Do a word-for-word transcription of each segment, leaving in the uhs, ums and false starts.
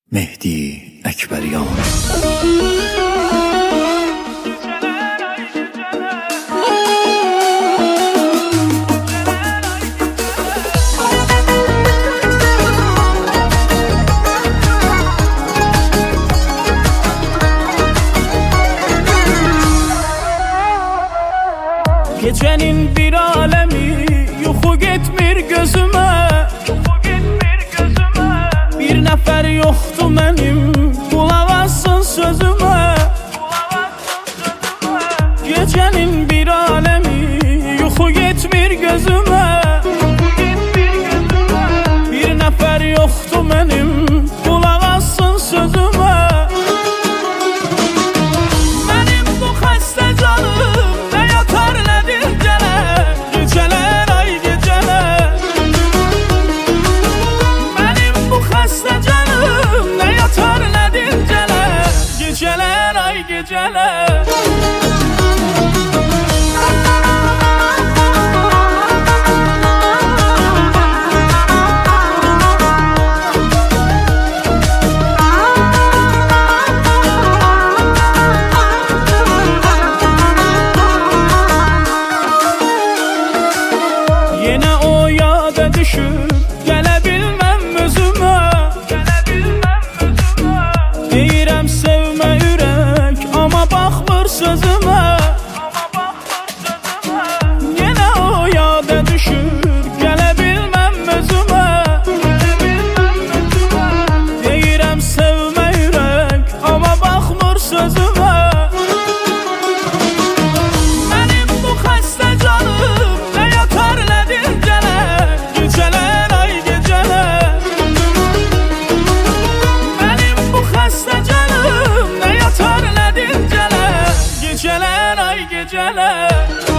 Mehdi Əkbəryan. Gecenin bir alemi yuxu getmir gözümə, bir nəfər yoxdur mənim, qulaq assın sözümə. Gecenin bir alemi yuxu getmir gözümə, bir nəfər yoxdur mənim, qulaq assın sözümə. Mənim bu xəstə canım nə yatar nə dincələr, gecələr ay gecələr. Mənim bu xəstə canım nə yatar nə dincələr, gecələr ay gecələr. Yenə o yada düşüb gələ bilməm özümə, deyirəm sevmə ürək, amma baxmır sözümə. Yenə o yada düşüb gələ bilməm özümə, deyirəm sevmə ürək, amma baxmır sözümə. Mənim bu xəstə canım nə yatar nə dincələr, gecələr ay gecələr. Mənim bu xəstə canım nə yatar nə dincələr, gecələr ay gecələr.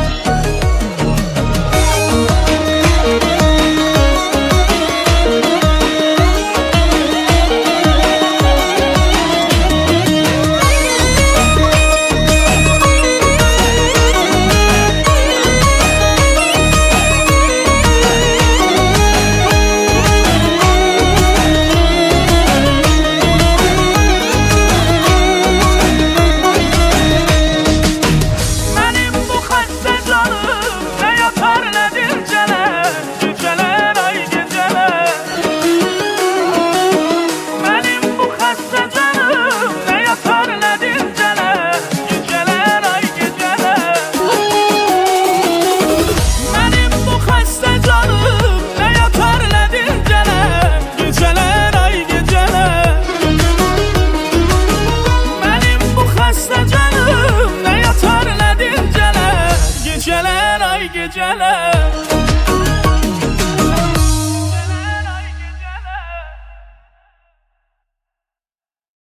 Mənim bu xəstə canım nə yatar nə dincələr, gecələr ay gecələr. Mənim bu xəstə canım nə yatar nə dincələr, gecələr ay gecələr. Mənim bu xəstə canım nə yatar nə dincələr, gecələr ay gecələr. Mənim bu xəstə canım nə yatar nə dincələr, gecələr ay gecələr.